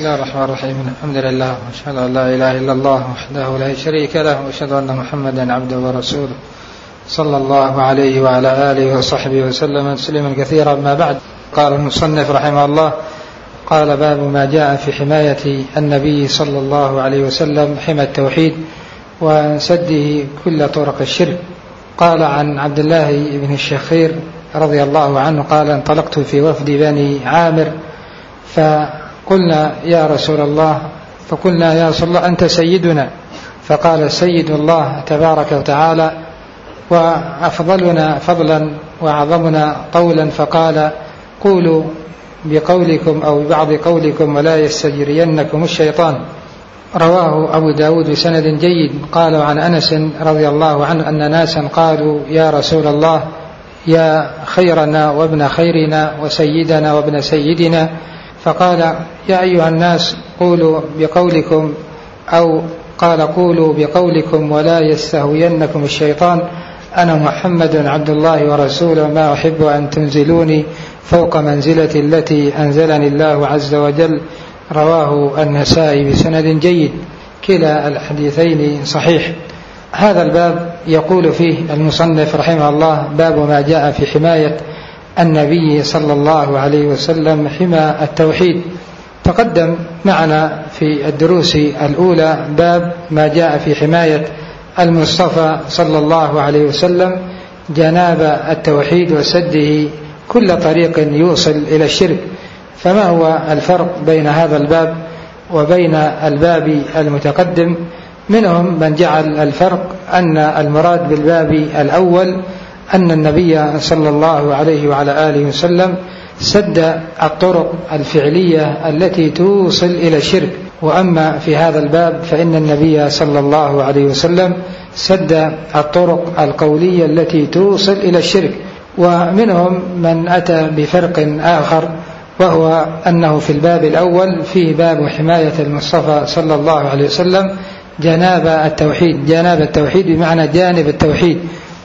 الله الرحمن الرحيم. الحمد لله وأشهد أن لا إله إلا الله وحده لا شريك له وأشهد أن محمدا عبده ورسوله صلى الله عليه وعلى آله وصحبه وسلم تسليما كثيرا. ما بعد، قال المصنف رحمه الله: قال: باب ما جاء في حماية النبي صلى الله عليه وسلم حمى التوحيد وسده كل طرق الشرك. قال عن عبد الله بن الشخير رضي الله عنه قال: انطلقت في وفد بني عامر فقلنا يا رسول الله أنت سيدنا. فقال: سيد الله تبارك وتعالى وأفضلنا فضلا وأعظمنا قولا. فقال: قولوا بقولكم أو ببعض قولكم ولا يستجرينكم الشيطان. رواه أبو داود بسند جيد. قال عن أنس رضي الله عنه أن ناسا قالوا: يا رسول الله، يا خيرنا وابن خيرنا وسيدنا وابن سيدنا. فقال: يا أيها الناس، قولوا بقولكم، أو قال: قولوا بقولكم ولا يستهوينكم الشيطان. أنا محمد عبد الله ورسوله، ما أحب أن تنزلوني فوق منزلتي التي أنزلني الله عز وجل. رواه النسائي بسند جيد. كلا الحديثين صحيح. هذا الباب يقول فيه المصنف رحمه الله: باب ما جاء في حماية النبي صلى الله عليه وسلم حمى التوحيد. تقدم معنا في الدروس الأولى باب ما جاء في حماية المصطفى صلى الله عليه وسلم جناب التوحيد وسده كل طريق يوصل إلى الشرك. فما هو الفرق بين هذا الباب وبين الباب المتقدم؟ منهم من جعل الفرق أن المراد بالباب الأول أن النبي صلى الله عليه وعلى آله وسلم سد الطرق الفعلية التي توصل إلى الشرك، وأما في هذا الباب فإن النبي صلى الله عليه وسلم سد الطرق القولية التي توصل إلى الشرك. ومنهم من أتى بفرق آخر، وهو أنه في الباب الأول فيه باب حماية المصطفى صلى الله عليه وسلم جناب التوحيد. جناب التوحيد بمعنى جانب التوحيد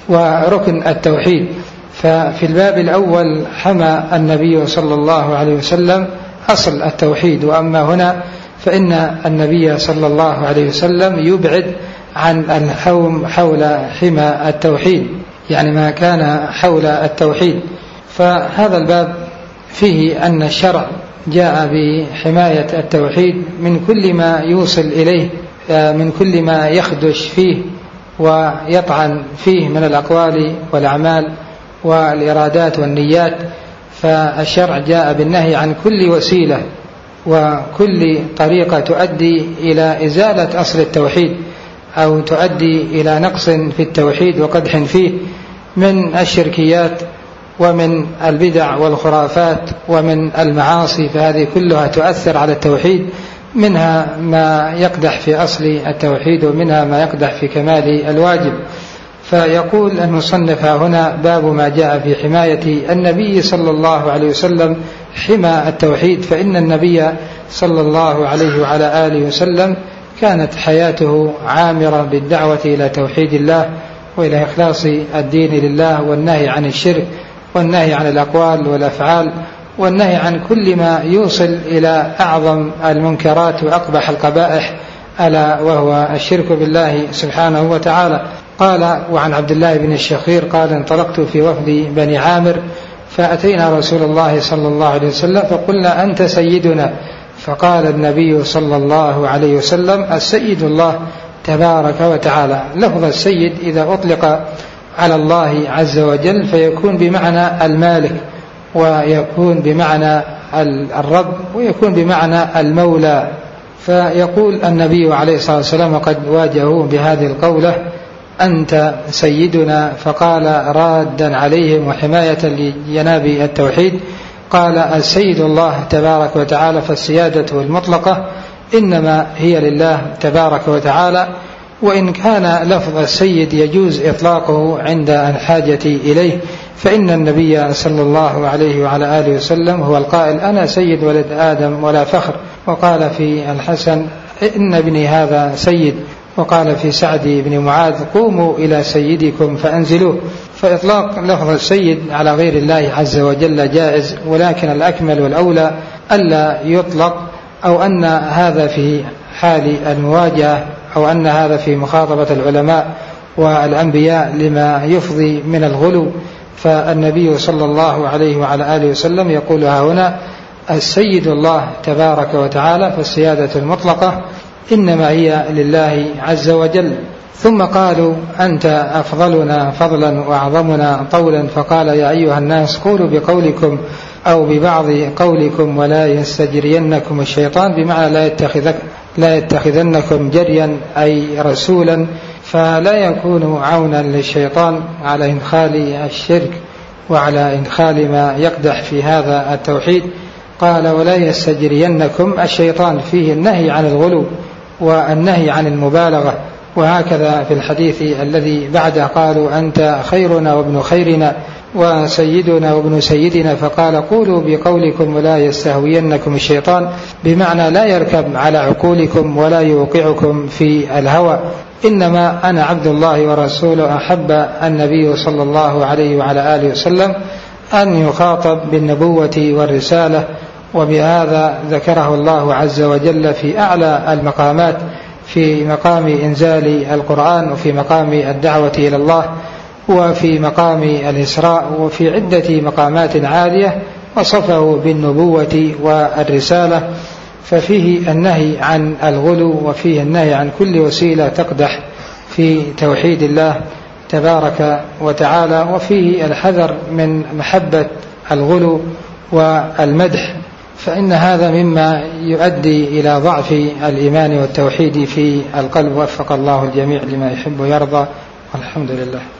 وركن التوحيد. ففي الباب الأول حمى النبي صلى الله عليه وسلم أصل التوحيد، وأما هنا فإن النبي صلى الله عليه وسلم يبعد عن الحوم حول حمى التوحيد، يعني ما كان حول التوحيد. فهذا الباب فيه أن الشرع جاء بحماية التوحيد من كل ما يوصل إليه، من كل ما يخدش فيه ويطعن فيه من الأقوال والأعمال والإرادات والنيات. فالشرع جاء بالنهي عن كل وسيلة وكل طريقة تؤدي إلى إزالة أصل التوحيد أو تؤدي إلى نقص في التوحيد وقدح فيه من الشركيات ومن البدع والخرافات ومن المعاصي. فهذه كلها تؤثر على التوحيد، منها ما يقدح في أصل التوحيد ومنها ما يقدح في كمال الواجب. فيقول المصنف هنا: باب ما جاء في حماية النبي صلى الله عليه وسلم حمى التوحيد. فإن النبي صلى الله عليه وعلى آله وسلم كانت حياته عامرة بالدعوة إلى توحيد الله وإلى إخلاص الدين لله، والنهي عن الشرك، والنهي عن الأقوال والأفعال، والنهي عن كل ما يوصل إلى أعظم المنكرات وأقبح القبائح، ألا وهو الشرك بالله سبحانه وتعالى. قال وعن عبد الله بن الشخير قال: انطلقت في وفد بني عامر فأتينا رسول الله صلى الله عليه وسلم فقلنا: أنت سيدنا. فقال النبي صلى الله عليه وسلم: السيد الله تبارك وتعالى. لفظ السيد إذا أطلق على الله عز وجل فيكون بمعنى المالك، ويكون بمعنى الرب، ويكون بمعنى المولى. فيقول النبي عليه الصلاة والسلام وقد واجهوه بهذه القولة: أنت سيدنا. فقال رادا عليهم وحماية لجناب التوحيد: قال: السيد الله تبارك وتعالى. فالسيادة المطلقة إنما هي لله تبارك وتعالى، وإن كان لفظ السيد يجوز إطلاقه عند الحاجة إليه، فإن النبي صلى الله عليه وعلى آله وسلم هو القائل: أنا سيد ولد آدم ولا فخر. وقال في الحسن: إن ابني هذا سيد. وقال في سعد بن معاذ: قوموا إلى سيدكم فأنزلوه. فإطلاق لفظ السيد على غير الله عز وجل جائز، ولكن الأكمل والأولى ألا يطلق أو أن هذا في حال المواجهة، أو أن هذا في مخاطبة العلماء والأنبياء لما يفضي من الغلو. فالنبي صلى الله عليه وعلى آله وسلم يقول هنا السيد الله تبارك وتعالى، فالسيادة المطلقة إنما هي لله عز وجل. ثم قالوا أنت أفضلنا فضلا وأعظمنا طولا، فقال يا أيها الناس قولوا بقولكم أو ببعض قولكم ولا يستجرينكم الشيطان، بمعنى لا يتخذنكم جريا أي رسولا، فلا يكون عونا للشيطان على إدخال الشرك وعلى إدخال ما يقدح في هذا التوحيد. قال ولا يستجرينكم الشيطان، فيه النهي عن الغلو والنهي عن المبالغة. وهكذا في الحديث الذي بعده قالوا أنت خيرنا وابن خيرنا وسيدنا وابن سيدنا، فقال قولوا بقولكم ولا يستهوينكم الشيطان، بمعنى لا يركب على عقولكم ولا يوقعكم في الهوى، إنما أنا عبد الله ورسوله. أحب النبي صلى الله عليه وعلى آله وسلم أن يخاطب بالنبوة والرسالة، وبهذا ذكره الله عز وجل في أعلى المقامات، في مقام إنزال القرآن، وفي مقام الدعوة إلى الله، وفي مقام الإسراء، وفي عدة مقامات عالية وصفه بالنبوة والرسالة. ففيه النهي عن الغلو، وفيه النهي عن كل وسيلة تقدح في توحيد الله تبارك وتعالى، وفيه الحذر من محبة الغلو والمدح، فإن هذا مما يؤدي إلى ضعف الإيمان والتوحيد في القلب. وفق الله الجميع لما يحب ويرضى، والحمد لله.